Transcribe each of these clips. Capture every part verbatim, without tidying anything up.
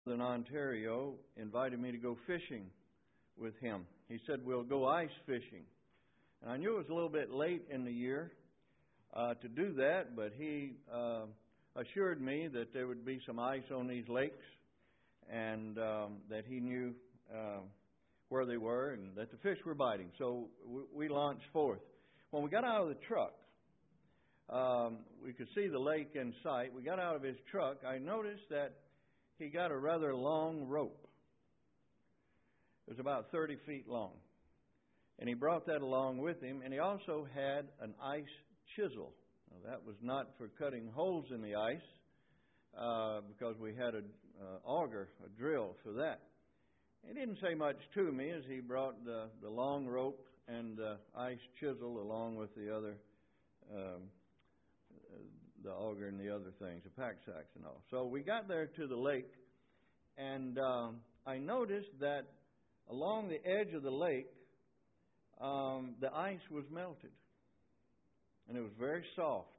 in Ontario invited me to go fishing with him. He said, we'll go ice fishing. And I knew it was a little bit late in the year uh, to do that, but he uh, assured me that there would be some ice on these lakes and um, that he knew uh, where they were and that the fish were biting. So we, we launched forth. When we got out of the truck, um, we could see the lake in sight. We got out of his truck. I noticed that he got a rather long rope. It was about thirty feet long. And he brought that along with him, and he also had an ice chisel. Now, that was not for cutting holes in the ice, uh, because we had a uh, auger, a drill for that. He didn't say much to me as he brought the, the long rope and the ice chisel along with the other, um, the auger and the other things, the pack sacks and all. So we got there to the lake, and um, I noticed that along the edge of the lake, um, the ice was melted. And it was very soft.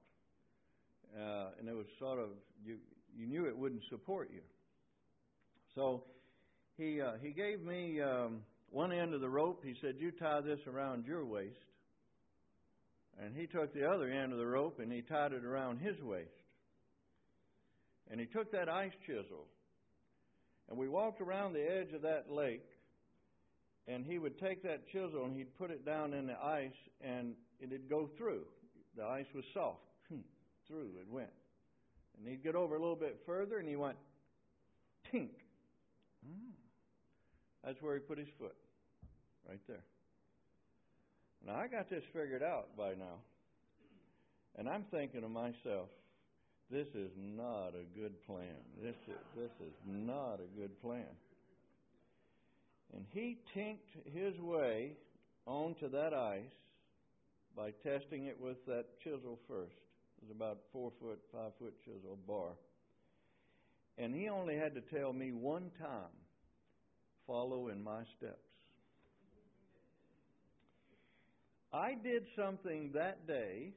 Uh, and it was sort of, you, you knew it wouldn't support you. So he uh, he gave me um, one end of the rope. He said, you tie this around your waist. And he took the other end of the rope and he tied it around his waist. And he took that ice chisel. And we walked around the edge of that lake. And he would take that chisel and he'd put it down in the ice and it'd go through. The ice was soft. Through it went. And he'd get over a little bit further and he went, tink. Mm. That's where he put his foot. Right there. Now, I got this figured out by now. And I'm thinking to myself, this is not a good plan. This is, this is not a good plan. And he tinked his way onto that ice by testing it with that chisel first. It was about four foot, five foot chisel bar. And he only had to tell me one time, follow in my steps. I did something that day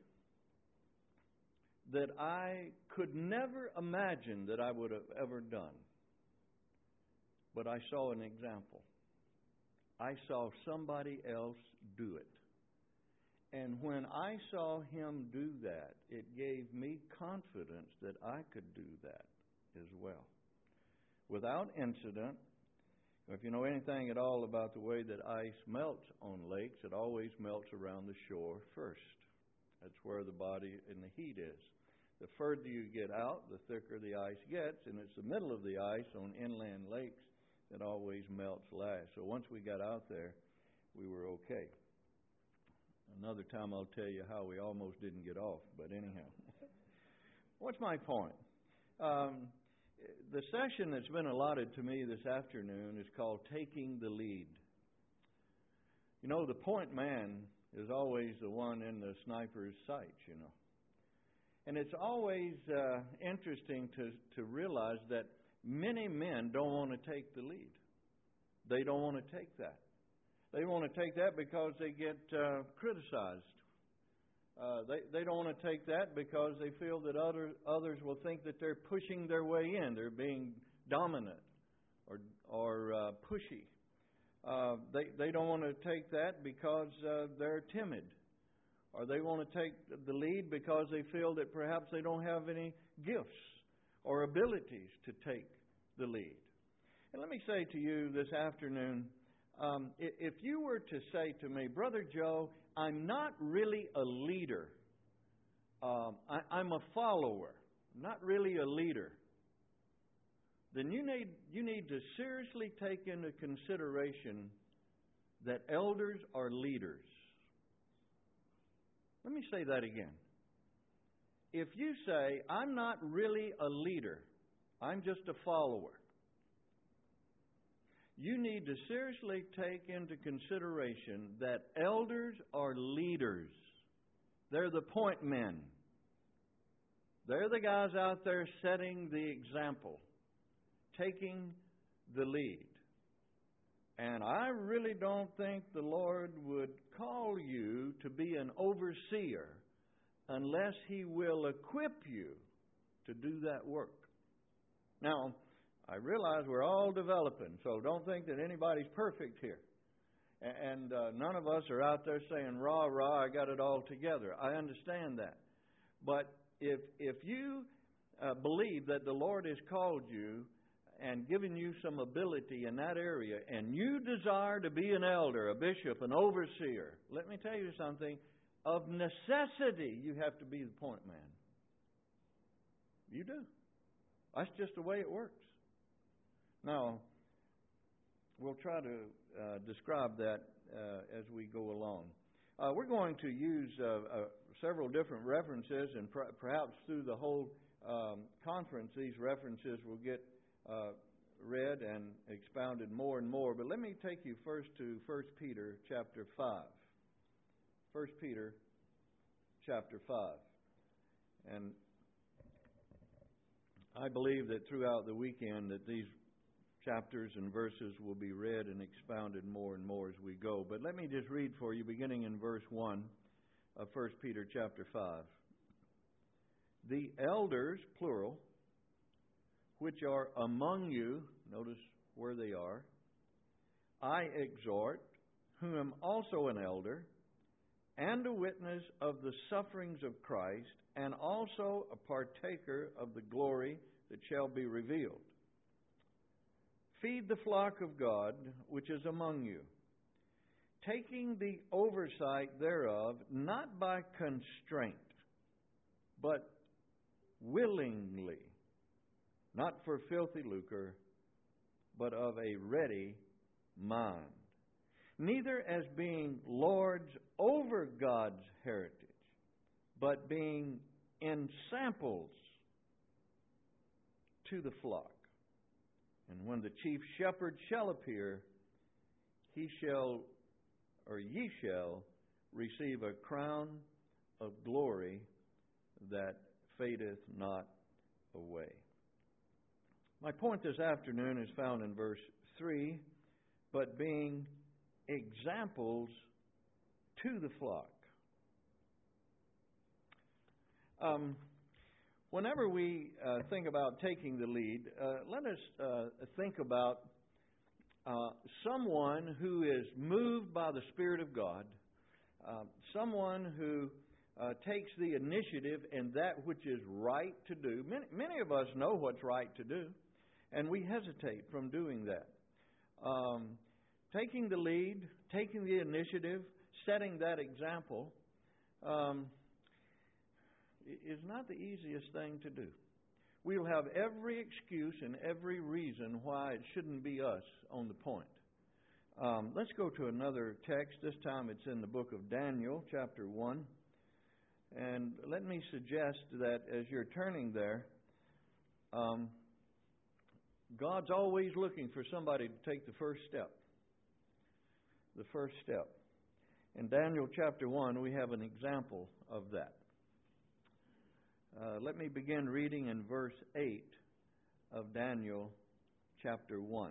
that I could never imagine that I would have ever done. But I saw an example. I saw somebody else do it. And when I saw him do that, it gave me confidence that I could do that as well. Without incident. If you know anything at all about the way that ice melts on lakes, it always melts around the shore first. That's where the body and the heat is. The further you get out, the thicker the ice gets, and it's the middle of the ice on inland lakes that always melts last. So once we got out there, we were okay. Another time I'll tell you how we almost didn't get off, but anyhow. What's my point? Um, the session that's been allotted to me this afternoon is called Taking the Lead. You know, the point man is always the one in the sniper's sights, you know. And it's always uh, interesting to, to realize that many men don't want to take the lead. They don't want to take that. They want to take that because they get uh, criticized. Uh, they, they don't want to take that because they feel that other, others will think that they're pushing their way in. They're being dominant or, or uh, pushy. Uh, they, they don't want to take that because uh, they're timid. Or they want to take the lead because they feel that perhaps they don't have any gifts or abilities to take the lead. And let me say to you this afternoon, um, if you were to say to me, Brother Joe, I'm not really a leader. Um, I, I'm a follower, not really a leader. Then you need, you need to seriously take into consideration that elders are leaders. Let me say that again. If you say, I'm not really a leader, I'm just a follower, you need to seriously take into consideration that elders are leaders. They're the point men. They're the guys out there setting the example, taking the lead. And I really don't think the Lord would call you to be an overseer unless He will equip you to do that work. Now, I realize we're all developing, so don't think that anybody's perfect here. And uh, none of us are out there saying, rah, rah, I got it all together. I understand that. But if if you uh, believe that the Lord has called you and given you some ability in that area, and you desire to be an elder, a bishop, an overseer, let me tell you something. Of necessity, you have to be the point man. You do. That's just the way it works. Now, we'll try to uh, describe that uh, as we go along. Uh, we're going to use uh, uh, several different references, and pr- perhaps through the whole um, conference, these references will get uh, read and expounded more and more. But let me take you first to First Peter chapter five. First Peter chapter five. And I believe that throughout the weekend that these chapters and verses will be read and expounded more and more as we go. But let me just read for you, beginning in verse one of First Peter chapter five. The elders, plural, which are among you, notice where they are, I exhort, who am also an elder, and a witness of the sufferings of Christ, and also a partaker of the glory that shall be revealed. Feed the flock of God which is among you, taking the oversight thereof, not by constraint, but willingly, not for filthy lucre, but of a ready mind. Neither as being lords over God's heritage, but being ensamples to the flock. And when the chief shepherd shall appear, he shall, or ye shall, receive a crown of glory that fadeth not away. My point this afternoon is found in verse three, but being examples to the flock. Um, whenever we uh, think about taking the lead, uh, let us uh, think about uh, someone who is moved by the Spirit of God, uh, someone who uh, takes the initiative in that which is right to do. Many, many of us know what's right to do, and we hesitate from doing that. Um, taking the lead, taking the initiative, setting that example, um, is not the easiest thing to do. We'll have every excuse and every reason why it shouldn't be us on the point. Um, let's go to another text. This time it's in the book of Daniel, chapter one. And let me suggest that as you're turning there, um, God's always looking for somebody to take the first step. The first step. In Daniel chapter one, we have an example of that. Uh, let me begin reading in verse eight of Daniel chapter one.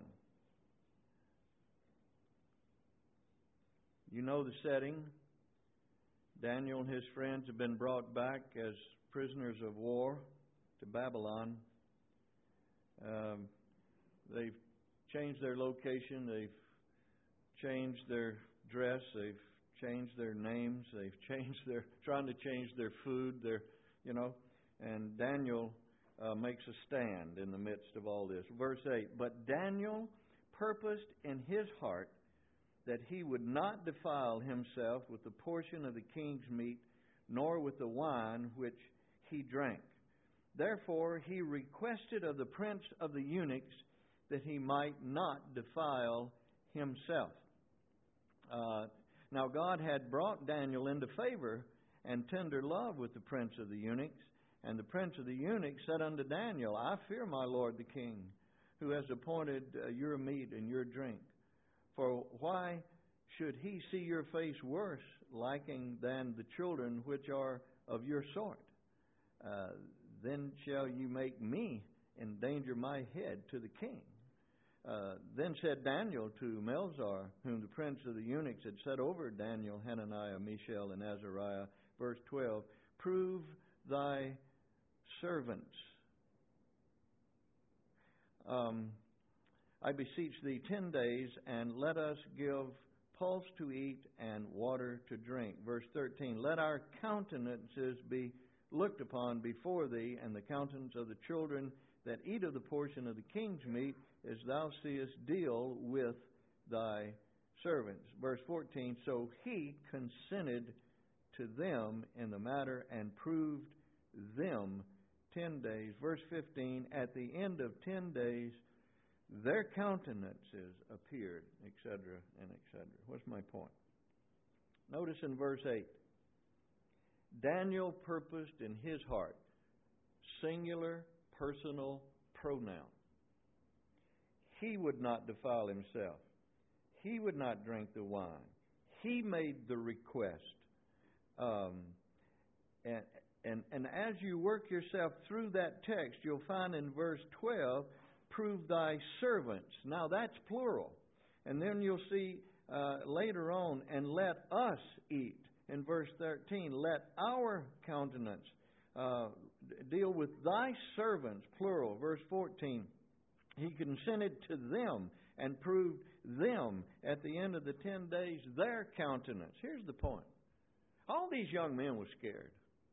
You know the setting. Daniel and his friends have been brought back as prisoners of war to Babylon. Um, they've changed their location. They've changed their dress. They've changed their names. They've changed their, trying to change their food. Their, you know, and Daniel uh, makes a stand in the midst of all this. Verse eight, but Daniel purposed in his heart that he would not defile himself with the portion of the king's meat, nor with the wine which he drank. Therefore he requested of the prince of the eunuchs that he might not defile himself. Uh, now God had brought Daniel into favor and tender love with the prince of the eunuchs. And the prince of the eunuchs said unto Daniel, I fear my lord the king, who has appointed uh, your meat and your drink. For why should he see your face worse liking than the children which are of your sort? Uh, then shall you make me endanger my head to the king. Uh, then said Daniel to Melzar, whom the prince of the eunuchs had set over Daniel, Hananiah, Mishael, and Azariah, verse twelve, prove thy servants. um, I beseech thee, ten days, and let us give pulse to eat and water to drink. Verse thirteen, let our countenances be looked upon before thee, and the countenance of the children that eat of the portion of the king's meat, as thou seest, deal with thy servants. Verse fourteen, so he consented to them in the matter and proved them ten days. Verse fifteen, at the end of ten days, their countenances appeared, et cetera, and et cetera. What's my point? Notice in verse eight, Daniel purposed in his heart, singular, personal pronoun. He would not defile himself. He would not drink the wine. He made the request. Um, and, and, and as you work yourself through that text, you'll find in verse twelve, prove thy servants. Now that's plural. And then you'll see uh, later on, and let us eat. In verse thirteen, let our countenance uh, deal with thy servants, plural. Verse fourteen, he consented to them and proved them at the end of the ten days their countenance. Here's the point. All these young men were scared.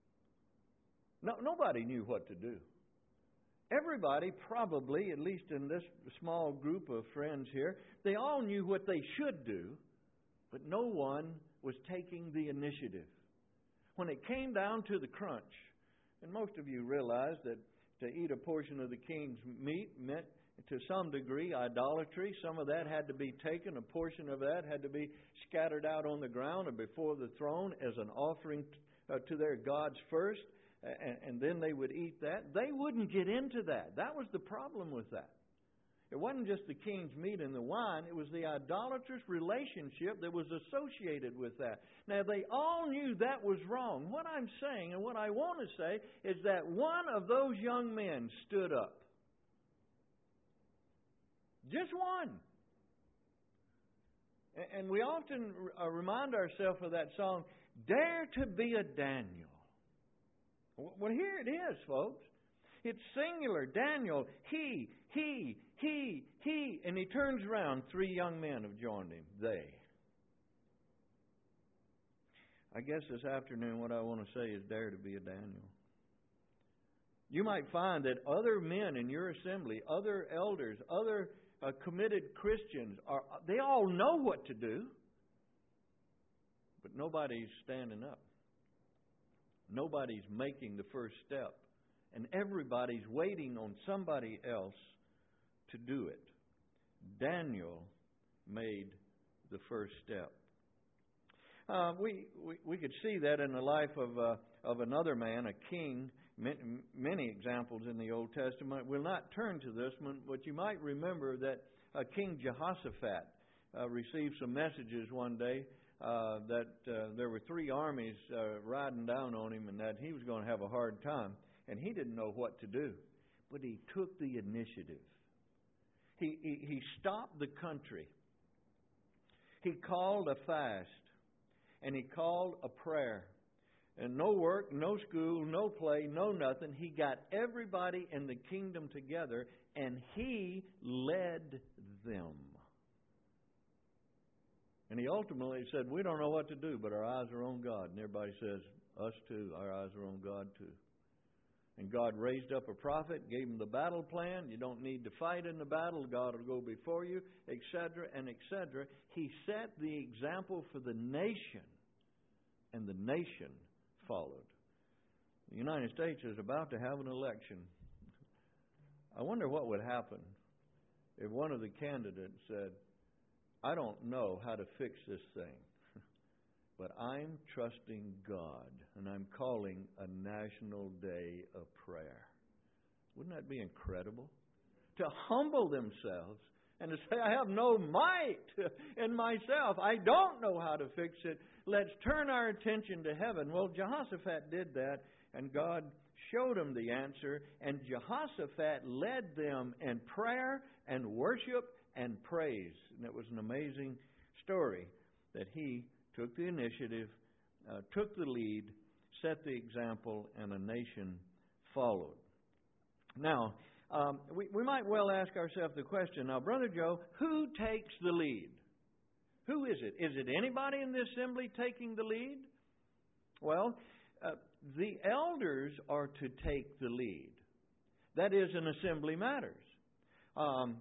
No, nobody knew what to do. Everybody probably, at least in this small group of friends here, they all knew what they should do, but no one was taking the initiative. When it came down to the crunch, and most of you realize that to eat a portion of the king's meat meant to some degree idolatry. Some of that had to be taken, a portion of that had to be scattered out on the ground or before the throne as an offering to their gods first. And then they would eat that. They wouldn't get into that. That was the problem with that. It wasn't just the king's meat and the wine. It was the idolatrous relationship that was associated with that. Now, they all knew that was wrong. What I'm saying and what I want to say is that one of those young men stood up. Just one. And we often remind ourselves of that song, Dare to be a Daniel. Well, here it is, folks. It's singular. Daniel, he, he, he, he. And he turns around. Three young men have joined him. They. I guess this afternoon what I want to say is dare to be a Daniel. You might find that other men in your assembly, other elders, other uh, committed Christians, are they all know what to do, but nobody's standing up. Nobody's making the first step. And everybody's waiting on somebody else to do it. Daniel made the first step. Uh, we, we we could see that in the life of uh, of another man, a king. Many, many examples in the Old Testament. We'll not turn to this one, but you might remember that uh, King Jehoshaphat uh, received some messages one day uh, that uh, there were three armies uh, riding down on him, and that he was going to have a hard time, and he didn't know what to do, but he took the initiative. He he, he stopped the country. He called a fast. And he called a prayer. And no work, no school, no play, no nothing. He got everybody in the kingdom together, and he led them. And he ultimately said, we don't know what to do, but our eyes are on God. And everybody says, us too, our eyes are on God too. And God raised up a prophet, gave him the battle plan. You don't need to fight in the battle. God will go before you, et cetera, and et cetera. He set the example for the nation, and the nation followed. The United States is about to have an election. I wonder what would happen if one of the candidates said, I don't know how to fix this thing, but I'm trusting God, and I'm calling a national day of prayer. Wouldn't that be incredible? To humble themselves and to say, I have no might in myself. I don't know how to fix it. Let's turn our attention to heaven. Well, Jehoshaphat did that, and God showed him the answer, and Jehoshaphat led them in prayer and worship and praise. And it was an amazing story that he took the initiative, uh, took the lead, set the example, and a nation followed. Now, Um, we, we might well ask ourselves the question, now, Brother Joe, who takes the lead? Who is it? Is it anybody in the assembly taking the lead? Well, uh, the elders are to take the lead. That is, in assembly matters. Um,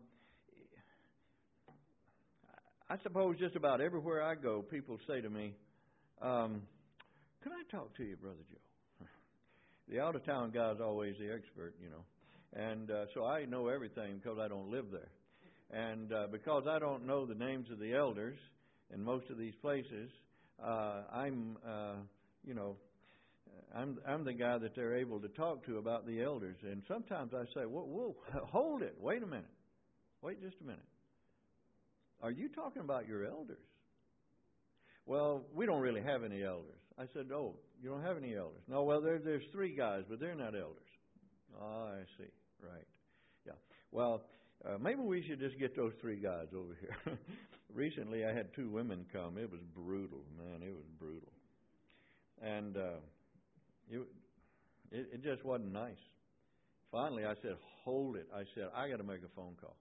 I suppose just about everywhere I go, people say to me, um, can I talk to you, Brother Joe? The out-of-town guy's always the expert, you know. And uh, so I know everything because I don't live there. And uh, because I don't know the names of the elders in most of these places, uh, I'm, uh, you know, I'm I'm the guy that they're able to talk to about the elders. And sometimes I say, whoa, whoa, hold it, wait a minute. Wait just a minute. Are you talking about your elders? Well, we don't really have any elders. I said, oh, you don't have any elders? No, well, there, there's three guys, but they're not elders. Oh, I see. Right. Yeah. Well, uh, maybe we should just get those three guys over here. Recently, I had two women come. It was brutal, man. It was brutal. And uh, it, it, it just wasn't nice. Finally, I said, hold it. I said, I got to make a phone call.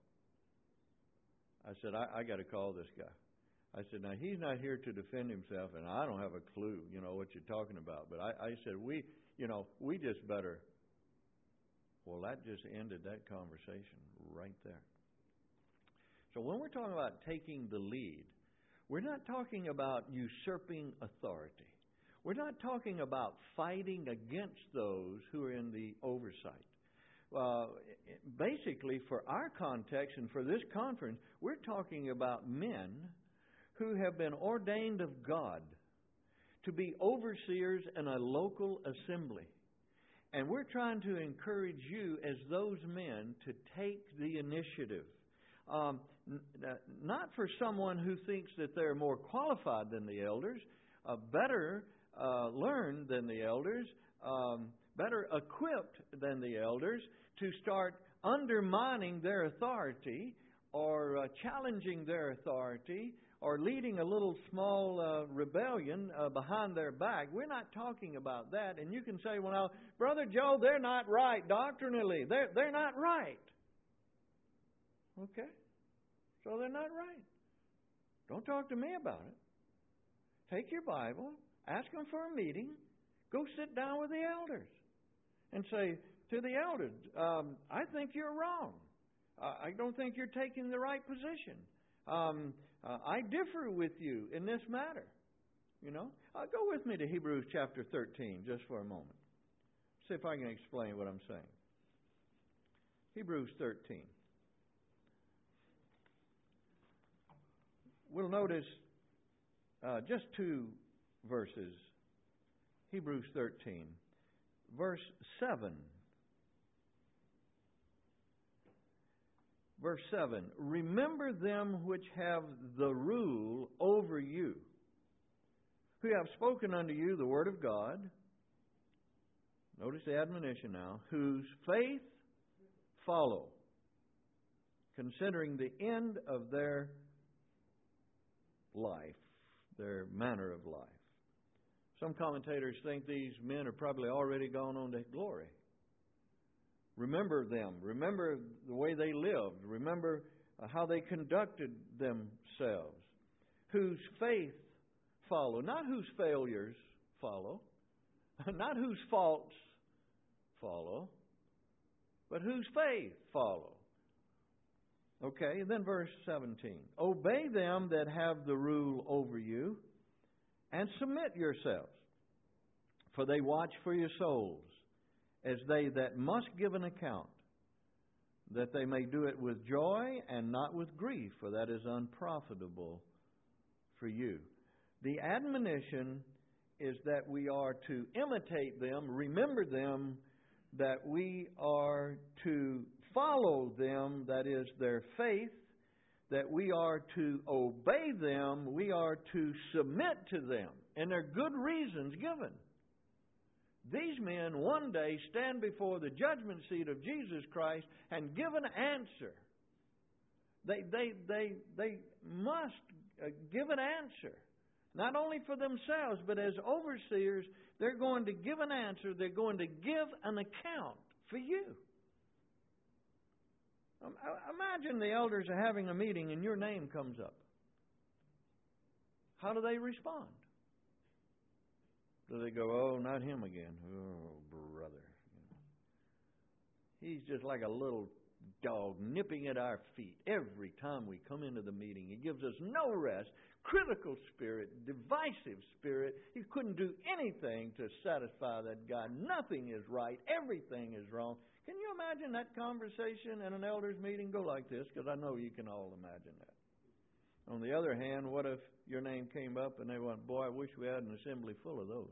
I said, I, I got to call this guy. I said, now, he's not here to defend himself, and I don't have a clue, you know, what you're talking about. But I, I said, we, you know, we just better. Well, that just ended that conversation right there. So when we're talking about taking the lead, we're not talking about usurping authority. We're not talking about fighting against those who are in the oversight. Uh, basically, for our context and for this conference, we're talking about men who have been ordained of God to be overseers in a local assembly. And we're trying to encourage you as those men to take the initiative. Um, n- not for someone who thinks that they're more qualified than the elders, uh, better uh, learned than the elders, um, better equipped than the elders to start undermining their authority or uh, challenging their authority or leading a little small uh, rebellion uh, behind their back. We're not talking about that. And you can say, well, now, Brother Joe, they're not right doctrinally. They're, they're not right. Okay? So they're not right. Don't talk to me about it. Take your Bible, ask them for a meeting, go sit down with the elders and say to the elders, um, I think you're wrong. Uh, I don't think you're taking the right position. Um, uh, I differ with you in this matter. You know, uh, go with me to Hebrews chapter thirteen just for a moment. See if I can explain what I'm saying. Hebrews thirteen. We'll notice uh, just two verses. Hebrews thirteen, verse seven. Verse seven, remember them which have the rule over you, who have spoken unto you the word of God. Notice the admonition now. Whose faith follow, considering the end of their life, their manner of life. Some commentators think these men are probably already gone on to glory. Remember them. Remember the way they lived. Remember uh, how they conducted themselves. Whose faith follow. Not whose failures follow. Not whose faults follow. But whose faith follow. Okay, and then verse seventeen. Obey them that have the rule over you, and submit yourselves. For they watch for your souls, as they that must give an account, that they may do it with joy and not with grief, for that is unprofitable for you. The admonition is that we are to imitate them, remember them, that we are to follow them, that is their faith, that we are to obey them, we are to submit to them, and there are good reasons given. These men one day stand before the judgment seat of Jesus Christ and give an answer. They, they, they, they must give an answer. Not only for themselves, but as overseers, they're going to give an answer. They're going to give an account for you. Um, imagine the elders are having a meeting and your name comes up. How do they respond? Do they go, oh, not him again? Oh, brother. He's just like a little dog nipping at our feet every time we come into the meeting. He gives us no rest, critical spirit, divisive spirit. He couldn't do anything to satisfy that guy. Nothing is right. Everything is wrong. Can you imagine that conversation in an elders meeting go like this? Because I know you can all imagine that. On the other hand, what if your name came up and they went, boy, I wish we had an assembly full of those.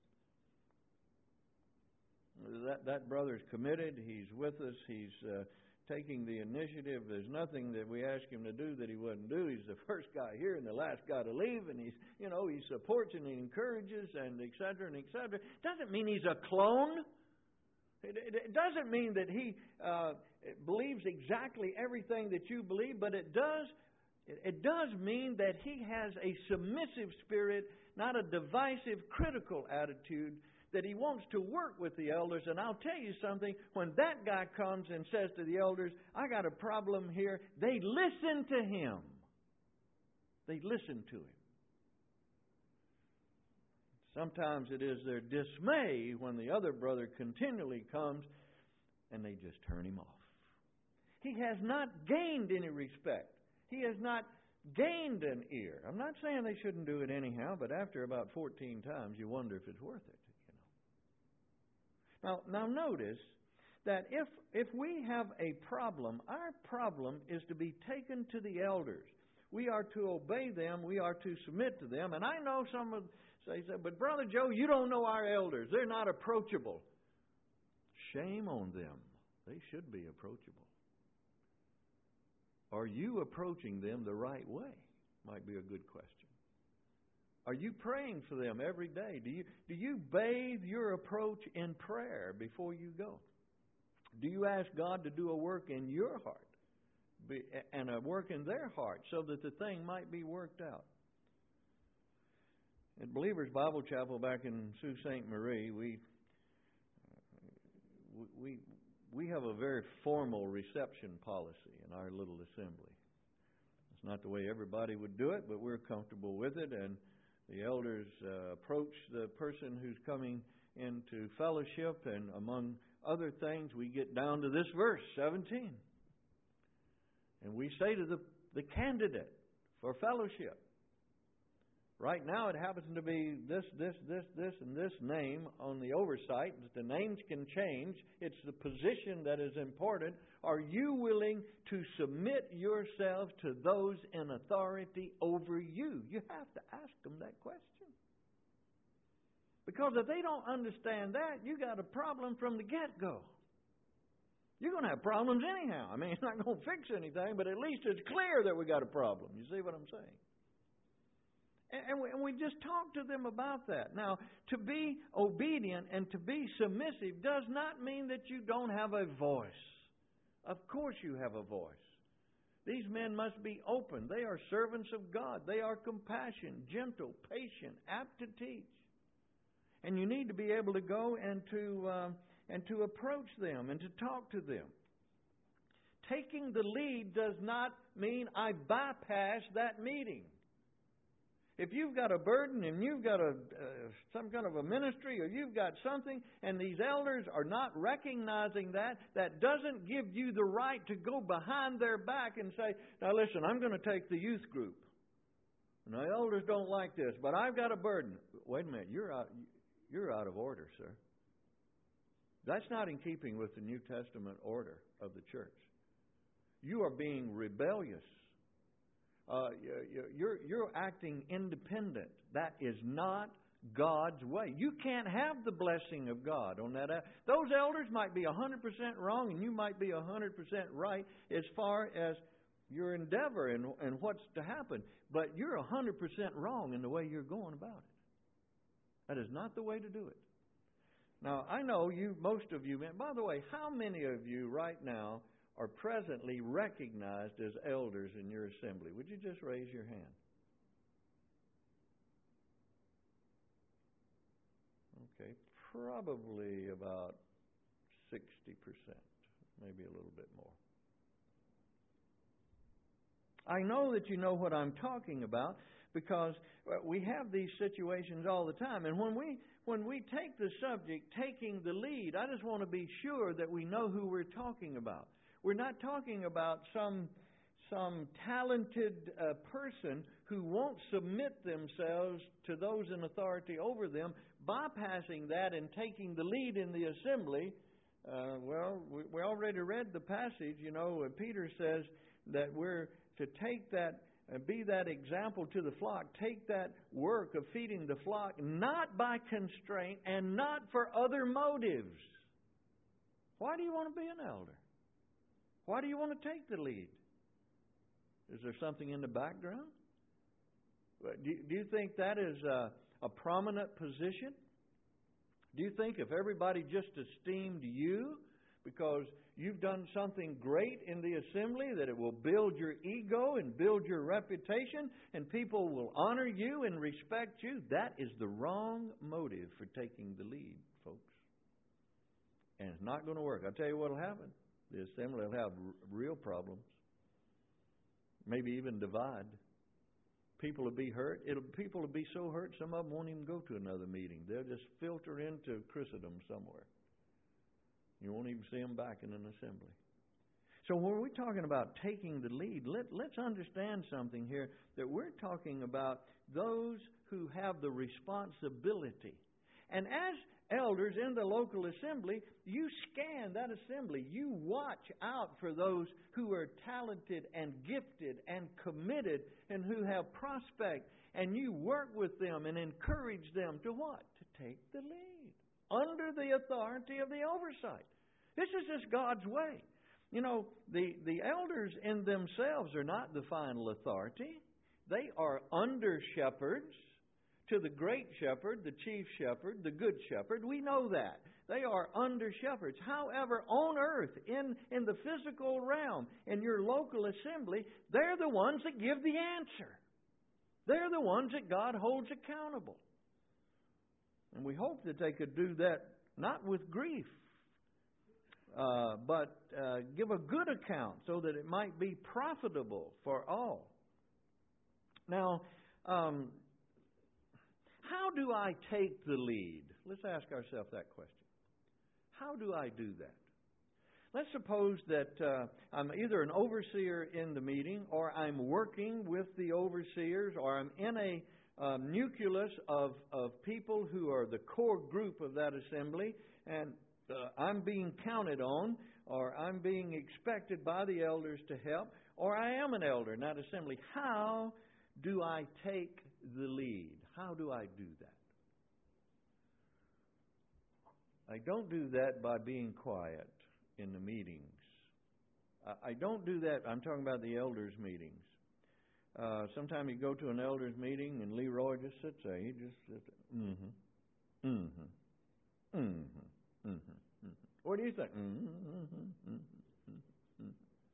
That, that brother's committed. He's with us. He's uh, taking the initiative. There's nothing that we ask him to do that he wouldn't do. He's the first guy here and the last guy to leave, and he's, you know, he supports and he encourages and et cetera and et cetera. Doesn't mean he's a clone. It, it, it doesn't mean that he uh, believes exactly everything that you believe, but it does. It, it does mean that he has a submissive spirit, not a divisive, critical attitude. That he wants to work with the elders. And I'll tell you something, when that guy comes and says to the elders, I got a problem here, they listen to him. They listen to him. Sometimes it is their dismay when the other brother continually comes and they just turn him off. He has not gained any respect. He has not gained an ear. I'm not saying they shouldn't do it anyhow, but after about fourteen times you wonder if it's worth it. Now, now notice that if if we have a problem, our problem is to be taken to the elders. We are to obey them. We are to submit to them. And I know some would say, but Brother Joe, you don't know our elders. They're not approachable. Shame on them. They should be approachable. Are you approaching them the right way? Might be a good question. Are you praying for them every day? Do you do you bathe your approach in prayer before you go? Do you ask God to do a work in your heart be, and a work in their heart so that the thing might be worked out? At Believers Bible Chapel back in Sault Ste. Marie, we we we have a very formal reception policy in our little assembly. It's not the way everybody would do it, but we're comfortable with it. And the elders uh, approach the person who's coming into fellowship, and among other things, we get down to this verse, seventeen. And we say to the, the candidate for fellowship, right now it happens to be this, this, this, this, and this name on the oversight. The names can change. It's the position that is important. Are you willing to submit yourself to those in authority over you? You have to ask them that question. Because if they don't understand that, you got a problem from the get-go. You're going to have problems anyhow. I mean, it's not going to fix anything, but at least it's clear that we got a problem. You see what I'm saying? And we, and we just talk to them about that. Now, to be obedient and to be submissive does not mean that you don't have a voice. Of course you have a voice. These men must be open. They are servants of God. They are compassionate, gentle, patient, apt to teach. And you need to be able to go and to uh, and to approach them and to talk to them. Taking the lead does not mean I bypass that meeting. If you've got a burden and you've got a uh, some kind of a ministry or you've got something and these elders are not recognizing that, that doesn't give you the right to go behind their back and say, now listen, I'm going to take the youth group. And the elders don't like this, but I've got a burden. Wait a minute, you're out, you're out of order, sir. That's not in keeping with the New Testament order of the church. You are being rebellious. Uh, you're, you're acting independent. That is not God's way. You can't have the blessing of God on that. Those elders might be one hundred percent wrong and you might be one hundred percent right as far as your endeavor and, and what's to happen. But you're one hundred percent wrong in the way you're going about it. That is not the way to do it. Now, I know you, most of you, by the way, how many of you right now are presently recognized as elders in your assembly? Would you just raise your hand? Okay, probably about sixty percent, maybe a little bit more. I know that you know what I'm talking about because we have these situations all the time. And when we when we take the subject, taking the lead, I just want to be sure that we know who we're talking about. We're not talking about some some talented uh, person who won't submit themselves to those in authority over them, bypassing that and taking the lead in the assembly. Uh, well, we, we already read the passage. You know, Peter says that we're to take that, uh, be that example to the flock, take that work of feeding the flock, not by constraint and not for other motives. Why do you want to be an elder? Why do you want to take the lead? Is there something in the background? Do you, do you think that is a, a prominent position? Do you think if everybody just esteemed you because you've done something great in the assembly that it will build your ego and build your reputation and people will honor you and respect you? That is the wrong motive for taking the lead, folks. And it's not going to work. I'll tell you what will happen. The assembly will have r- real problems. Maybe even divide. People will be hurt. It'll, people will be so hurt, some of them won't even go to another meeting. They'll just filter into Christendom somewhere. You won't even see them back in an assembly. So when we're talking about taking the lead, let, let's understand something here, that we're talking about those who have the responsibility. And as elders in the local assembly, you scan that assembly. You watch out for those who are talented and gifted and committed and who have prospect. And you work with them and encourage them to what? To take the lead under the authority of the oversight. This is just God's way. You know, the, the elders in themselves are not the final authority. They are under shepherds to the great shepherd, the chief shepherd, the good shepherd. We know that. They are under shepherds. However, on earth, in, in the physical realm, in your local assembly, they're the ones that give the answer. They're the ones that God holds accountable. And we hope that they could do that not with grief, uh, but uh, give a good account so that it might be profitable for all. Now, um, how do I take the lead? Let's ask ourselves that question. How do I do that? Let's suppose that uh, I'm either an overseer in the meeting, or I'm working with the overseers, or I'm in a um, nucleus of, of people who are the core group of that assembly, and uh, I'm being counted on, or I'm being expected by the elders to help, or I am an elder in that assembly. How do I take the lead? How do I do that? I don't do that by being quiet in the meetings. I don't do that. I'm talking about the elders' meetings. Uh, sometimes you go to an elders' meeting and Leroy just sits there. He just sits there. Mm-hmm. Mm-hmm. Mm-hmm. Mm-hmm. Mm-hmm. What do you think? Mm-hmm. Mm-hmm. Mm-hmm.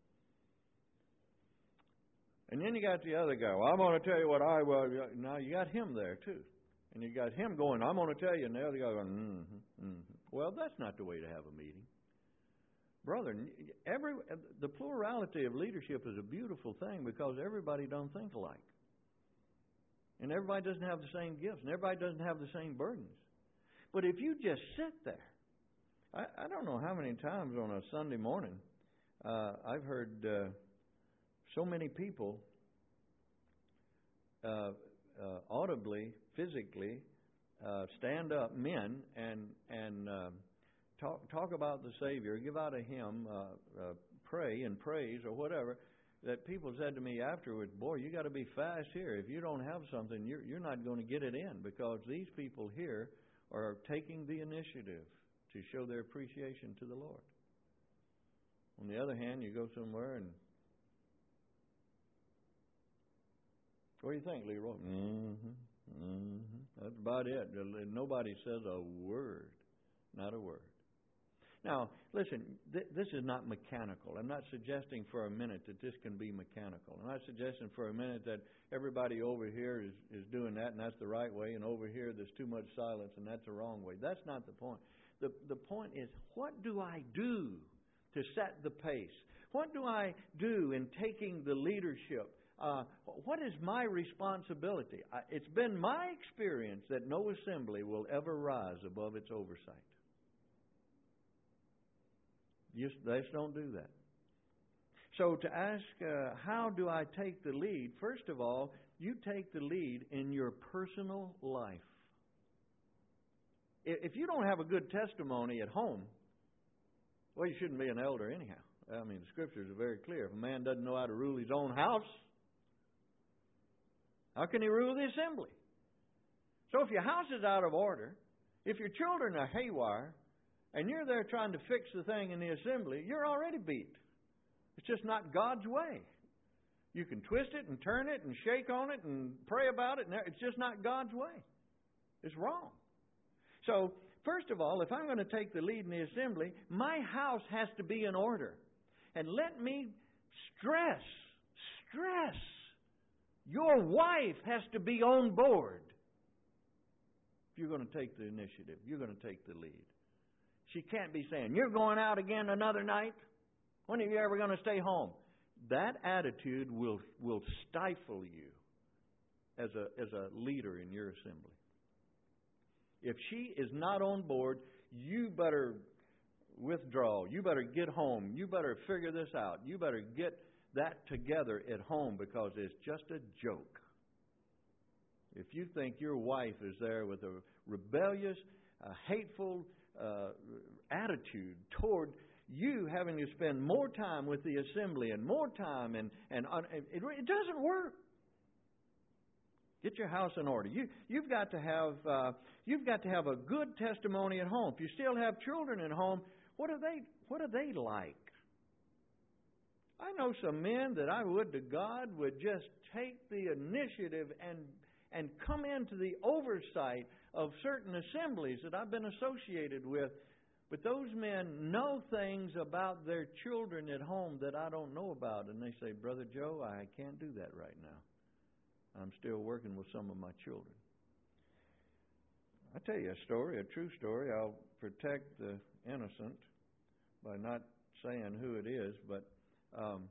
And then you got the other guy. Well, I'm going to tell you what I was. Now you got him there too. And you got him going, I'm going to tell you. And the other guy going, mm-hmm, mm-hmm. Well, that's not the way to have a meeting. Brother, every the plurality of leadership is a beautiful thing because everybody don't think alike. And everybody doesn't have the same gifts. And everybody doesn't have the same burdens. But if you just sit there, I, I don't know how many times on a Sunday morning uh, I've heard uh, so many people uh, uh, audibly, physically uh, stand up, men, and and uh, talk talk about the Savior, give out a hymn, uh, uh, pray and praise or whatever. That people said to me afterwards, boy, you got to be fast here. If you don't have something, you're you're not going to get it in because these people here are taking the initiative to show their appreciation to the Lord. On the other hand, you go somewhere and what do you think, Leroy? Mm-hmm. Mm-hmm. That's about it. Nobody says a word. Not a word. Now, listen, th- this is not mechanical. I'm not suggesting for a minute that this can be mechanical. I'm not suggesting for a minute that everybody over here is, is doing that and that's the right way, and over here there's too much silence and that's the wrong way. That's not the point. The, the point is, what do I do to set the pace? What do I do in taking the leadership uh, what is my responsibility? I, it's been my experience that no assembly will ever rise above its oversight. You, they just don't do that. So to ask, uh, how do I take the lead? First of all, you take the lead in your personal life. If you don't have a good testimony at home, well, you shouldn't be an elder anyhow. I mean, the Scriptures are very clear. If a man doesn't know how to rule his own house, how can he rule the assembly? So if your house is out of order, if your children are haywire, and you're there trying to fix the thing in the assembly, you're already beat. It's just not God's way. You can twist it and turn it and shake on it and pray about it, and it's just not God's way. It's wrong. So, first of all, if I'm going to take the lead in the assembly, my house has to be in order. And let me stress, stress, your wife has to be on board. If you're going to take the initiative, you're going to take the lead. She can't be saying, you're going out again another night? When are you ever going to stay home? That attitude will will stifle you as a as a leader in your assembly. If she is not on board, you better withdraw. You better get home. You better figure this out. You better get that together at home, because it's just a joke. If you think your wife is there with a rebellious, a hateful uh, attitude toward you having to spend more time with the assembly and more time, and, and uh, it, it doesn't work. Get your house in order. You, you've got to have uh, you've got to have a good testimony at home. If you still have children at home, what are they what are they like? I know some men that I would to God would just take the initiative and and come into the oversight of certain assemblies that I've been associated with. But those men know things about their children at home that I don't know about. And they say, Brother Joe, I can't do that right now. I'm still working with some of my children. I'll tell you a story, a true story. I'll protect the innocent by not saying who it is. But um,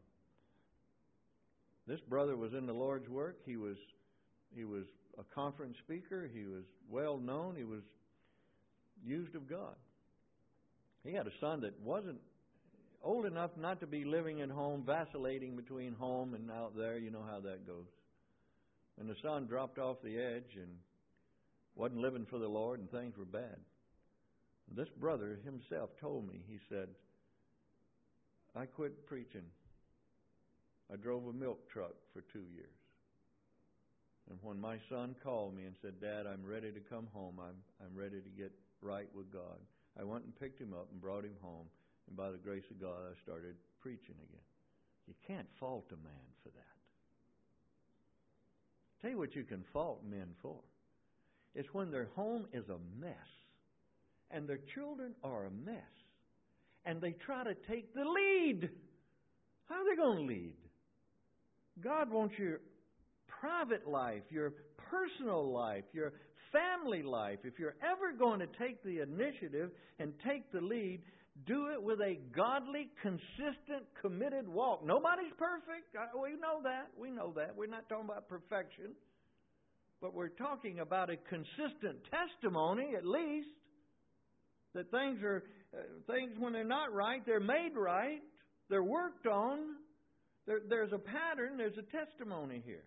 this brother was in the Lord's work. He was he was a conference speaker. He was well known. He was used of God. He had a son that wasn't old enough not to be living at home, vacillating between home and out there. You know how that goes. And the son dropped off the edge and wasn't living for the Lord, and things were bad. This brother himself told me, he said, I quit preaching. I drove a milk truck for two years. And when my son called me and said, Dad, I'm ready to come home. I'm, I'm ready to get right with God. I went and picked him up and brought him home. And by the grace of God, I started preaching again. You can't fault a man for that. Tell you what you can fault men for. It's when their home is a mess and their children are a mess and they try to take the lead. How are they going to lead? God wants your private life, your personal life, your family life. If you're ever going to take the initiative and take the lead, do it with a godly, consistent, committed walk. Nobody's perfect. We know that. We know that. We're not talking about perfection. But we're talking about a consistent testimony, at least, that things are, uh, things when they're not right, they're made right. They're worked on. There, there's a pattern. There's a testimony here.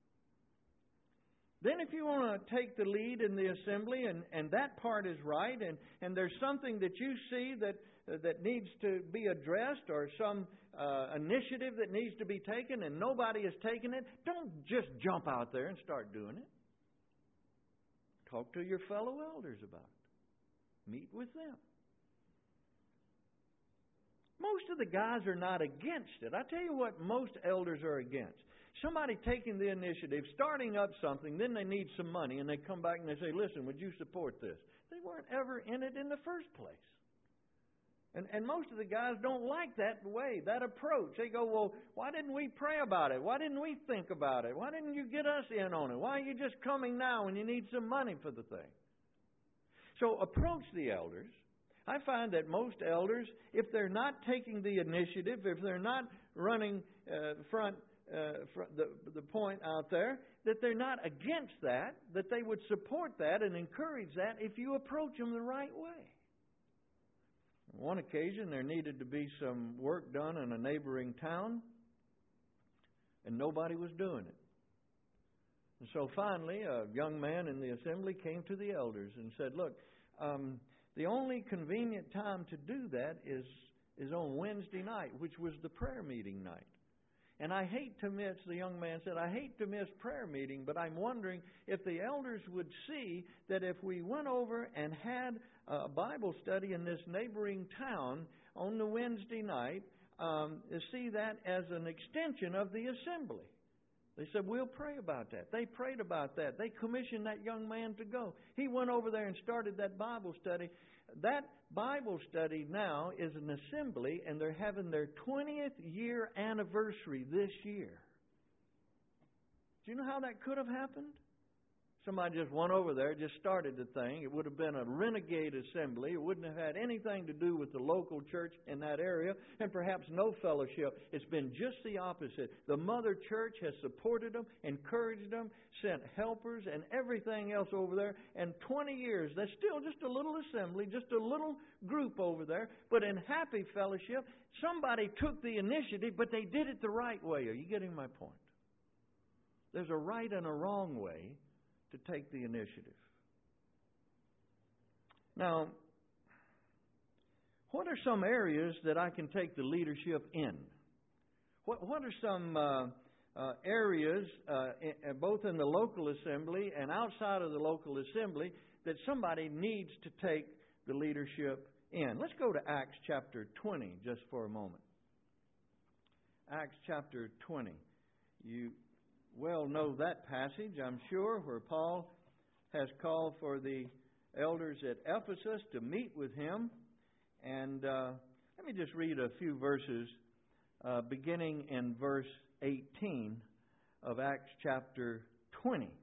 Then if you want to take the lead in the assembly and, and that part is right, and, and there's something that you see that uh, that needs to be addressed, or some uh, initiative that needs to be taken and nobody has taken it, don't just jump out there and start doing it. Talk to your fellow elders about it. Meet with them. Most of the guys are not against it. I tell you what most elders are against. Somebody taking the initiative, starting up something, then they need some money, and they come back and they say, listen, would you support this? They weren't ever in it in the first place. And, and most of the guys don't like that way, that approach. They go, well, why didn't we pray about it? Why didn't we think about it? Why didn't you get us in on it? Why are you just coming now when you need some money for the thing? So approach the elders. I find that most elders, if they're not taking the initiative, if they're not running uh, front uh, fr- the, the point out there that they're not against that, that they would support that and encourage that if you approach them the right way. On one occasion, there needed to be some work done in a neighboring town, and nobody was doing it. And so finally, a young man in the assembly came to the elders and said, look, um, the only convenient time to do that is, is on Wednesday night, which was the prayer meeting night. And I hate to miss, the young man said, I hate to miss prayer meeting, but I'm wondering if the elders would see that if we went over and had a Bible study in this neighboring town on the Wednesday night, um, see that as an extension of the assembly. They said, we'll pray about that. They prayed about that. They commissioned that young man to go. He went over there and started that Bible study. That Bible study now is an assembly, and they're having their twentieth year anniversary this year. Do you know how that could have happened? Somebody just went over there, just started the thing. It would have been a renegade assembly. It wouldn't have had anything to do with the local church in that area, and perhaps no fellowship. It's been just the opposite. The mother church has supported them, encouraged them, sent helpers and everything else over there. And twenty years, there's still just a little assembly, just a little group over there. But in happy fellowship, somebody took the initiative, but they did it the right way. Are you getting my point? There's a right and a wrong way to take the initiative. Now, what are some areas that I can take the leadership in? What, what are some uh, uh, areas, uh, in, both in the local assembly and outside of the local assembly, that somebody needs to take the leadership in? Let's go to Acts chapter twenty just for a moment. Acts chapter twenty. You well know that passage, I'm sure, where Paul has called for the elders at Ephesus to meet with him. And uh, let me just read a few verses, uh, beginning in verse eighteen of Acts chapter twenty.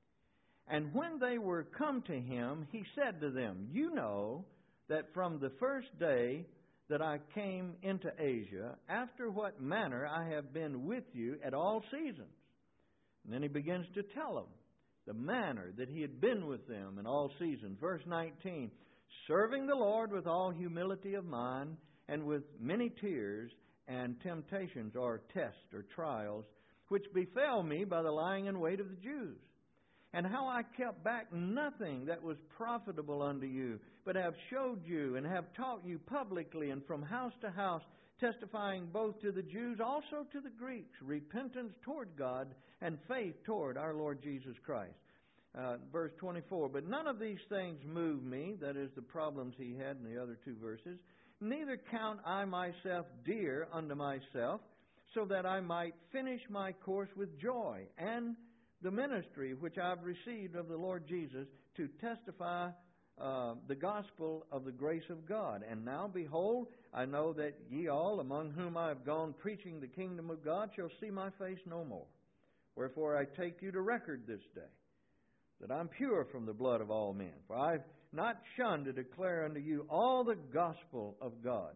And when they were come to him, he said to them, you know that from the first day that I came into Asia, after what manner I have been with you at all seasons. And then he begins to tell them the manner that he had been with them in all seasons. Verse nineteen, serving the Lord with all humility of mind and with many tears and temptations or tests or trials, which befell me by the lying in wait of the Jews. And how I kept back nothing that was profitable unto you, but have showed you and have taught you publicly and from house to house, testifying both to the Jews, also to the Greeks, repentance toward God and faith toward our Lord Jesus Christ. Uh, verse twenty-four, but none of these things move me, that is the problems he had in the other two verses, neither count I myself dear unto myself, so that I might finish my course with joy, and the ministry which I've received of the Lord Jesus, to testify Uh, the gospel of the grace of God. And now, behold, I know that ye all, among whom I have gone preaching the kingdom of God, shall see my face no more. Wherefore I take you to record this day, that I'm pure from the blood of all men. For I've not shunned to declare unto you all the gospel of God.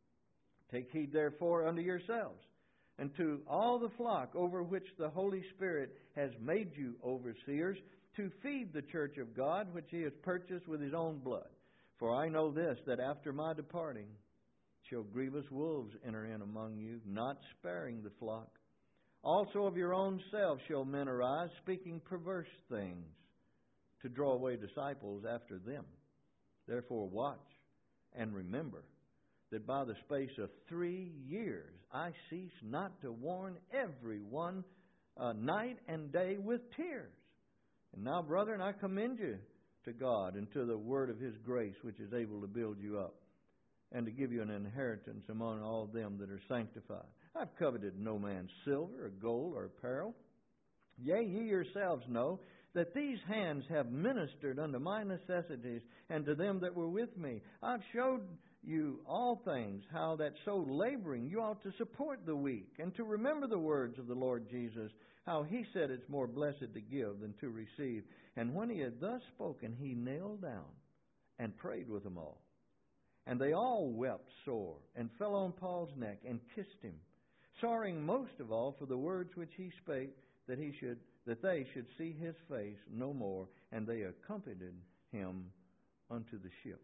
Take heed therefore unto yourselves, and to all the flock over which the Holy Spirit has made you overseers, to feed the church of God, which he has purchased with his own blood. For I know this, that after my departing shall grievous wolves enter in among you, not sparing the flock. Also of your own selves shall men arise, speaking perverse things, to draw away disciples after them. Therefore watch and remember that by the space of three years I cease not to warn every one uh, night and day with tears. And now, brethren, I commend you to God and to the word of his grace, which is able to build you up and to give you an inheritance among all them that are sanctified. I've coveted no man's silver or gold or apparel. Yea, ye yourselves know that these hands have ministered unto my necessities and to them that were with me. I've showed you all things, how that so laboring you ought to support the weak, and to remember the words of the Lord Jesus, how he said it's more blessed to give than to receive. And when he had thus spoken, he knelt down and prayed with them all. And they all wept sore, and fell on Paul's neck, and kissed him, sorrowing most of all for the words which he spake, that he should that they should see his face no more, and they accompanied him unto the ship.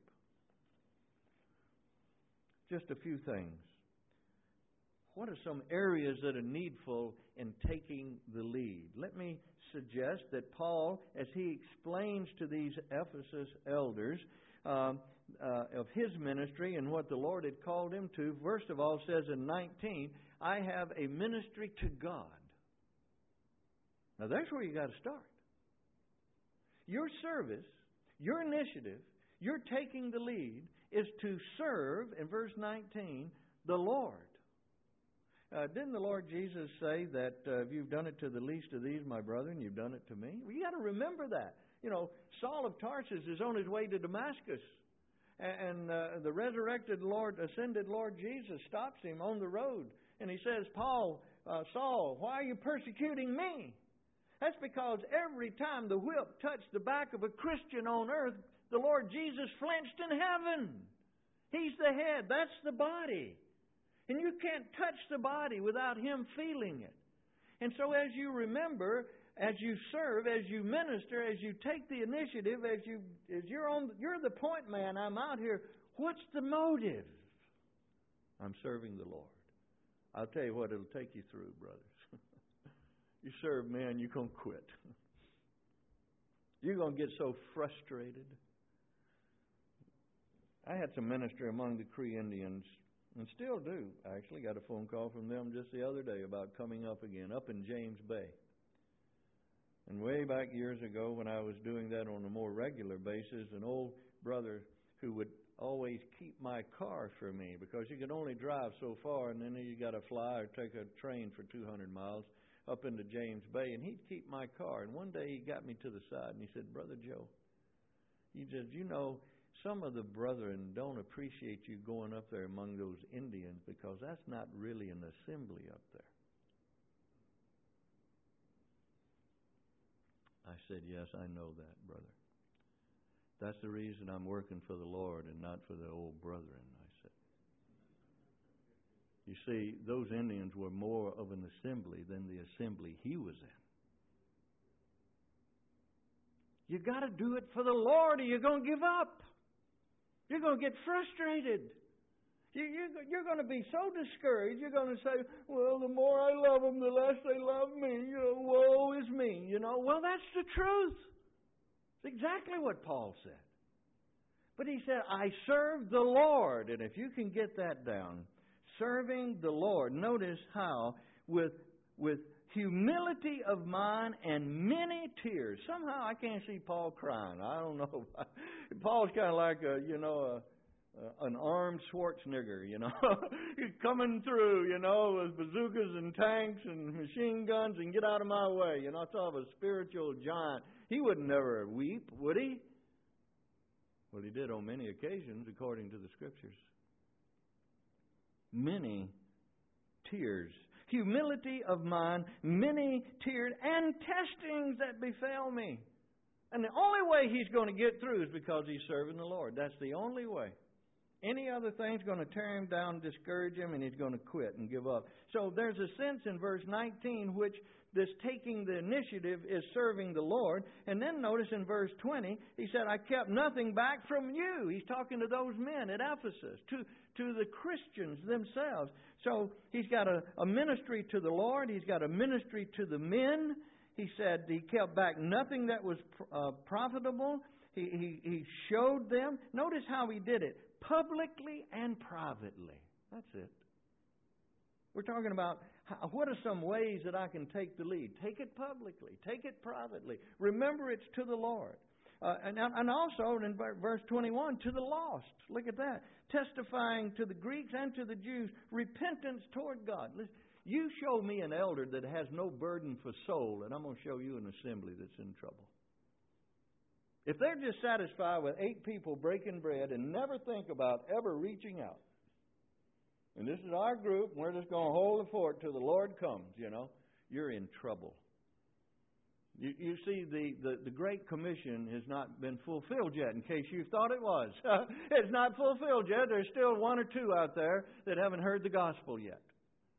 Just a few things. What are some areas that are needful in taking the lead? Let me suggest that Paul, as he explains to these Ephesus elders um, uh, of his ministry and what the Lord had called him to, first of all says in nineteen, I have a ministry to God. Now that's where you got to start. Your service, your initiative, your taking the lead is to serve, in verse nineteen, the Lord. Uh, didn't the Lord Jesus say that uh, if you've done it to the least of these, my brethren, you've done it to me? Well, you got to remember that. You know, Saul of Tarsus is on his way to Damascus. And uh, the resurrected Lord, ascended Lord Jesus stops him on the road. And he says, Paul, uh, Saul, why are you persecuting me? That's because every time the whip touched the back of a Christian on earth, the Lord Jesus flinched in heaven. He's the head. That's the body. And you can't touch the body without Him feeling it. And so as you remember, as you serve, as you minister, as you take the initiative, as you as you're on you're the point man, I'm out here, what's the motive? I'm serving the Lord. I'll tell you what it'll take you through, brothers. You serve men, you're going to quit. You're going to get so frustrated. I had some ministry among the Cree Indians, and still do. I actually got a phone call from them just the other day about coming up again, up in James Bay. And way back years ago when I was doing that on a more regular basis, an old brother who would always keep my car for me, because you could only drive so far, and then you got to fly or take a train for two hundred miles up into James Bay, and he'd keep my car. And one day he got me to the side and he said, Brother Joe, he said, you know, some of the brethren don't appreciate you going up there among those Indians, because that's not really an assembly up there. I said, yes, I know that, brother. That's the reason I'm working for the Lord and not for the old brethren, I said. You see, those Indians were more of an assembly than the assembly he was in. You got to do it for the Lord, or you're going to give up. You're going to get frustrated. You, you, you're going to be so discouraged. You're going to say, well, the more I love them, the less they love me. You know, woe is me. You know, well, that's the truth. It's exactly what Paul said. But he said, I serve the Lord. And if you can get that down, serving the Lord, notice how with with humility of mind and many tears. Somehow I can't see Paul crying. I don't know. Paul's kind of like a, you know, a, a, an armed Schwarzenegger, you know, coming through, you know, with bazookas and tanks and machine guns, and get out of my way. You know, I thought of a spiritual giant. He would never weep, would he? Well, he did on many occasions, according to the Scriptures. Many tears. Humility of mind, many tears, and testings that befell me. And the only way he's going to get through is because he's serving the Lord. That's the only way. Any other thing's going to tear him down, discourage him, and he's going to quit and give up. So there's a sense in verse nineteen which this taking the initiative is serving the Lord. And then notice in verse twenty, he said, I kept nothing back from you. He's talking to those men at Ephesus, to, to the Christians themselves. So he's got a, a ministry to the Lord. He's got a ministry to the men. He said he kept back nothing that was uh, profitable. He, he, he showed them. Notice how he did it. Publicly and privately. That's it. We're talking about how, what are some ways that I can take the lead. Take it publicly. Take it privately. Remember, it's to the Lord. Uh, and, and also in verse twenty-one, to the lost. Look at that. Testifying to the Greeks and to the Jews, repentance toward God. Listen, you show me an elder that has no burden for soul, and I'm going to show you an assembly that's in trouble. If they're just satisfied with eight people breaking bread and never think about ever reaching out, and this is our group, and we're just going to hold the fort till the Lord comes, you know, you're in trouble. You, you see, the, the, the Great Commission has not been fulfilled yet, in case you thought it was. It's not fulfilled yet. There's still one or two out there that haven't heard the gospel yet.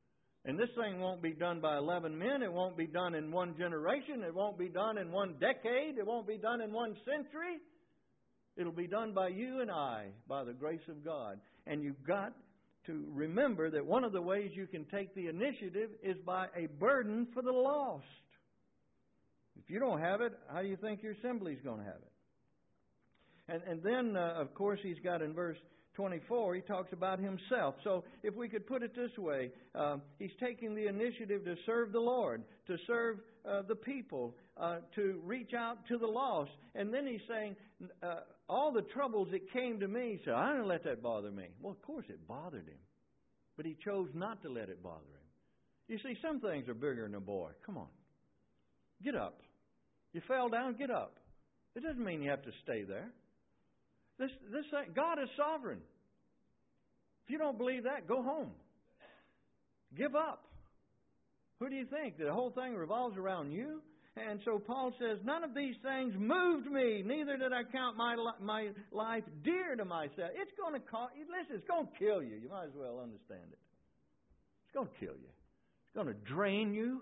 And this thing won't be done by eleven men. It won't be done in one generation. It won't be done in one decade. It won't be done in one century. It'll be done by you and I, by the grace of God. And you've got to remember that one of the ways you can take the initiative is by a burden for the lost. If you don't have it, how do you think your assembly's going to have it? And, and then, uh, of course, he's got in verse twenty-four, he talks about himself. So if we could put it this way, uh, he's taking the initiative to serve the Lord, to serve uh, the people, uh, to reach out to the lost. And then he's saying, uh, all the troubles that came to me, he said, I didn't let that bother me. Well, of course it bothered him. But he chose not to let it bother him. You see, some things are bigger than a boy. Come on. Get up. You fell down, get up. It doesn't mean you have to stay there. This, this thing, God is sovereign. If you don't believe that, go home. Give up. Who do you think? The whole thing revolves around you? And so Paul says, none of these things moved me. Neither did I count my my life dear to myself. It's going to cost you. Listen, it's going to kill you. You might as well understand it. It's going to kill you. It's going to drain you.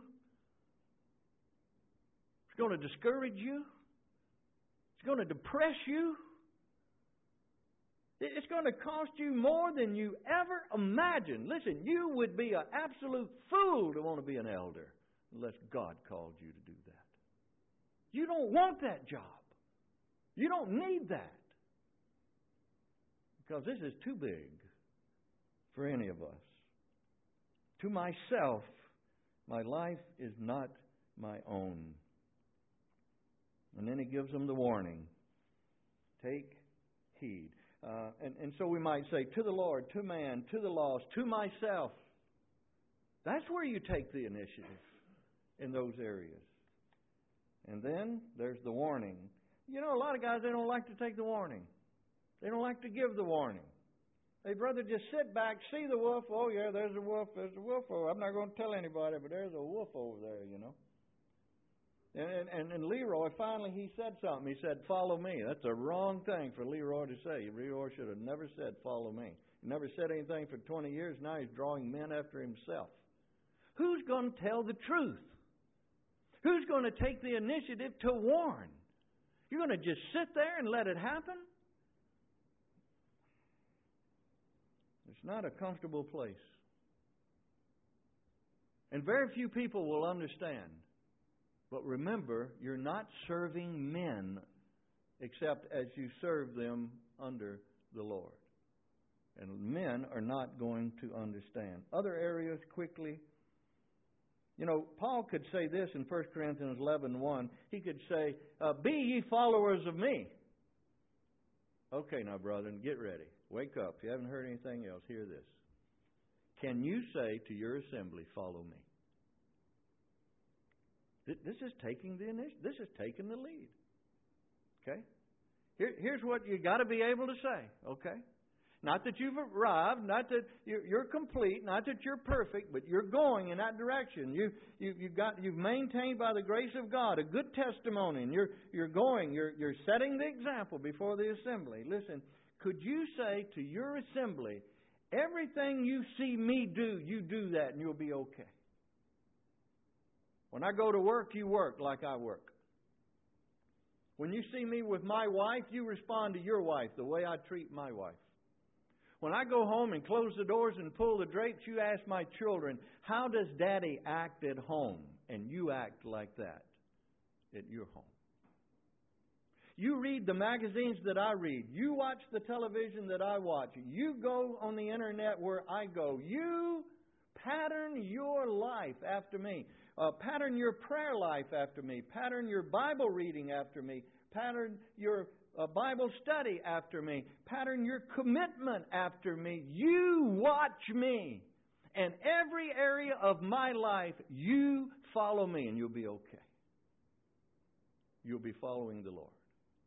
It's going to discourage you. It's going to depress you. It's going to cost you more than you ever imagined. Listen, you would be an absolute fool to want to be an elder unless God called you to do that. You don't want that job. You don't need that. Because this is too big for any of us. To myself, my life is not my own. And then he gives them the warning. Take heed. Uh, and, and so we might say, to the Lord, to man, to the lost, to myself. That's where you take the initiative in those areas. And then there's the warning. You know, a lot of guys, they don't like to take the warning. They don't like to give the warning. They'd rather just sit back, see the wolf. Oh, yeah, there's a wolf. There's a wolf. Oh, I'm not going to tell anybody, but there's a wolf over there, you know. And, and, and Leroy, finally, he said something. He said, follow me. That's a wrong thing for Leroy to say. Leroy should have never said, follow me. He never said anything for twenty years. Now he's drawing men after himself. Who's going to tell the truth? Who's going to take the initiative to warn? You're going to just sit there and let it happen? It's not a comfortable place. And very few people will understand. But remember, you're not serving men except as you serve them under the Lord. And men are not going to understand. Other areas, quickly. You know, Paul could say this in First Corinthians eleven one. He could say, uh, be ye followers of me. Okay, now, brethren, get ready. Wake up. If you haven't heard anything else, hear this. Can you say to your assembly, follow me? This is taking the initiative. This is taking the lead. Okay? Here, here's what you got to be able to say. Okay? Not that you've arrived, not that you're, you're complete, not that you're perfect, but you're going in that direction. You, you, you've got, you've maintained by the grace of God a good testimony, and you're, you're going. You're, you're setting the example before the assembly. Listen, could you say to your assembly, everything you see me do, you do that, and you'll be okay? When I go to work, you work like I work. When you see me with my wife, you respond to your wife the way I treat my wife. When I go home and close the doors and pull the drapes, you ask my children, how does Daddy act at home? And you act like that at your home. You read the magazines that I read. You watch the television that I watch. You go on the internet where I go. You pattern your life after me. Uh, pattern your prayer life after me. Pattern your Bible reading after me. Pattern your uh, Bible study after me. Pattern your commitment after me. You watch me. And every area of my life, you follow me and you'll be okay. You'll be following the Lord.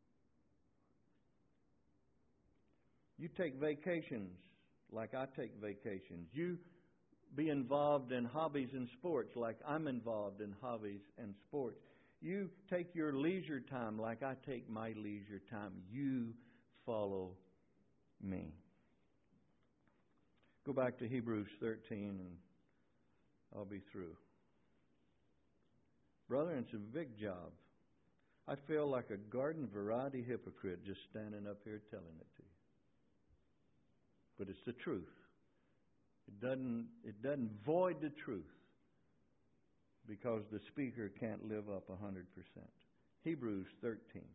You take vacations like I take vacations. You be involved in hobbies and sports like I'm involved in hobbies and sports. You take your leisure time like I take my leisure time. You follow me. Go back to Hebrews thirteen and I'll be through. Brother, it's a big job. I feel like a garden variety hypocrite just standing up here telling it to you. But it's the truth. It doesn't, it doesn't void the truth because the speaker can't live up one hundred percent. Hebrews thirteen,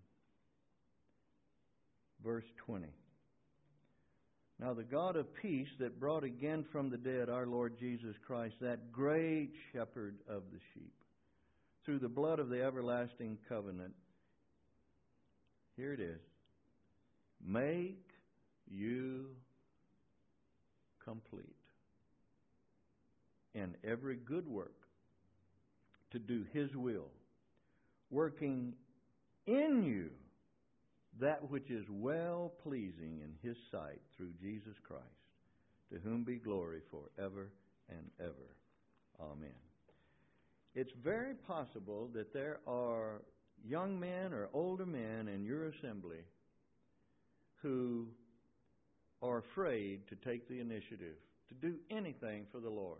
verse twenty. Now the God of peace that brought again from the dead our Lord Jesus Christ, that great shepherd of the sheep, through the blood of the everlasting covenant, here it is, make you complete in every good work to do His will, working in you that which is well pleasing in His sight through Jesus Christ, to whom be glory forever and ever. Amen. It's very possible that there are young men or older men in your assembly who are afraid to take the initiative to do anything for the Lord.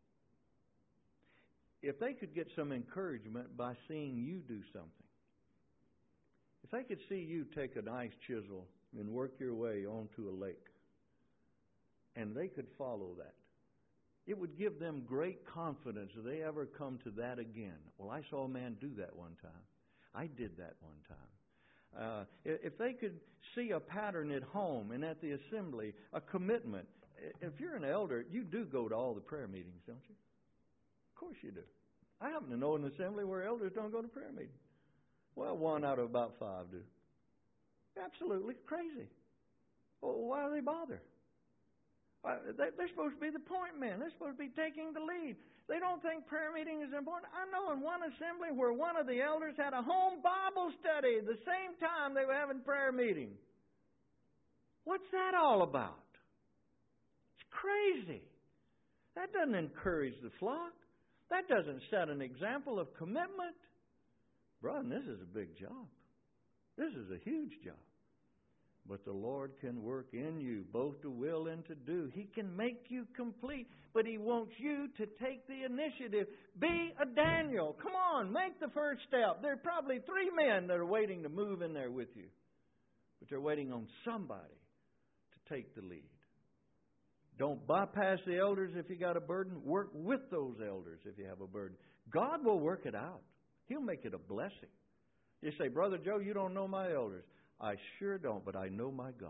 If they could get some encouragement by seeing you do something, if they could see you take a nice chisel and work your way onto a lake, and they could follow that, it would give them great confidence if they ever come to that again. Well, I saw a man do that one time. I did that one time. Uh, if they could see a pattern at home and at the assembly, a commitment. If you're an elder, you do go to all the prayer meetings, don't you? Of course you do. I happen to know an assembly where elders don't go to prayer meetings. Well, one out of about five do. Absolutely crazy. Well, why do they bother? They're supposed to be the point men. They're supposed to be taking the lead. They don't think prayer meeting is important. I know in one assembly where one of the elders had a home Bible study the same time they were having prayer meeting. What's that all about? It's crazy. That doesn't encourage the flock. That doesn't set an example of commitment. Brother, this is a big job. This is a huge job. But the Lord can work in you both to will and to do. He can make you complete, but He wants you to take the initiative. Be a Daniel. Come on, make the first step. There are probably three men that are waiting to move in there with you. But they're waiting on somebody to take the lead. Don't bypass the elders if you got a burden. Work with those elders if you have a burden. God will work it out. He'll make it a blessing. You say, Brother Joe, you don't know my elders. I sure don't, but I know my God.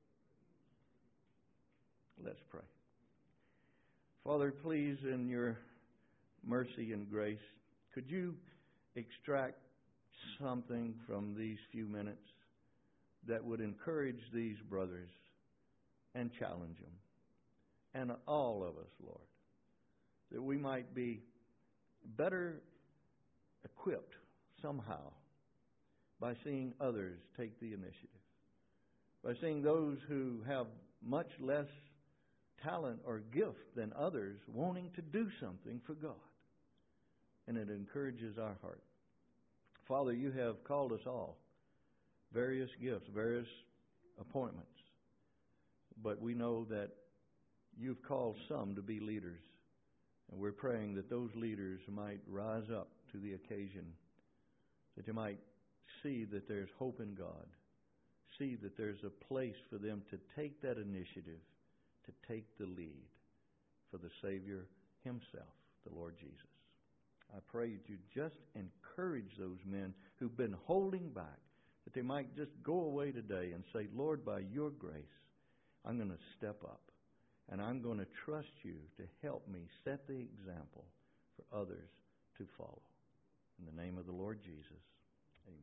Let's pray. Father, please, in your mercy and grace, could you extract something from these few minutes that would encourage these brothers and challenge them, and all of us, Lord, that we might be better equipped somehow by seeing others take the initiative, by seeing those who have much less talent or gift than others wanting to do something for God. And it encourages our heart. Father, you have called us all, various gifts, various appointments, but we know that you've called some to be leaders, and we're praying that those leaders might rise up to the occasion, that you might see that there's hope in God, see that there's a place for them to take that initiative, to take the lead for the Savior Himself, the Lord Jesus. I pray that you just encourage those men who've been holding back, that they might just go away today and say, Lord, by your grace, I'm going to step up, and I'm going to trust you to help me set the example for others to follow. In the name of the Lord Jesus, amen.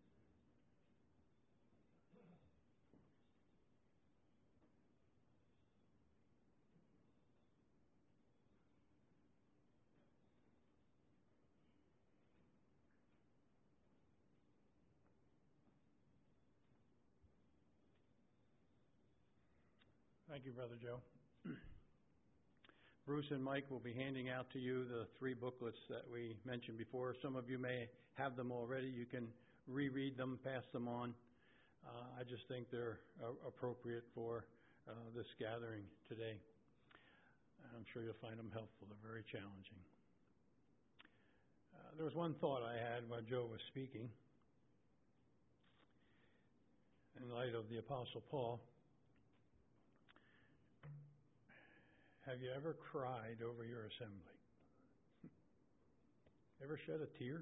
Thank you, Brother Joe. Bruce and Mike will be handing out to you the three booklets that we mentioned before. Some of you may have them already. You can reread them, pass them on. Uh, I just think they're uh, appropriate for uh, this gathering today. I'm sure you'll find them helpful. They're very challenging. Uh, there was one thought I had while Joe was speaking. In light of the Apostle Paul, have you ever cried over your assembly? Ever shed a tear?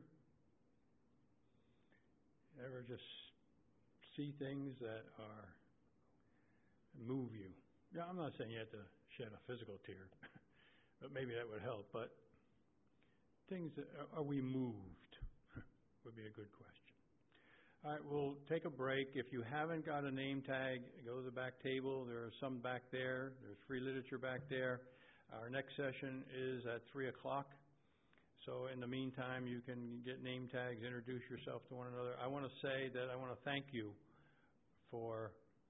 Ever just see things that are move you? Yeah, I'm not saying you have to shed a physical tear, but maybe that would help. But things that are we moved would be a good question. All right, we'll take a break. If you haven't got a name tag, go to the back table. There are some back there. There's free literature back there. Our next session is at three o'clock. So in the meantime, you can get name tags, introduce yourself to one another. I want to say that I want to thank you for...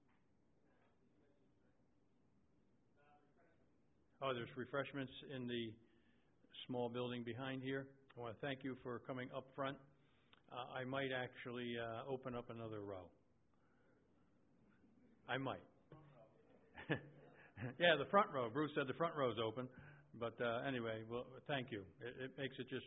Oh, there's refreshments in the small building behind here. I want to thank you for coming up front. Uh, I might actually uh, open up another row. I might. Yeah, the front row. Bruce said the front row is open. But uh, anyway, well, thank you. It, it makes it just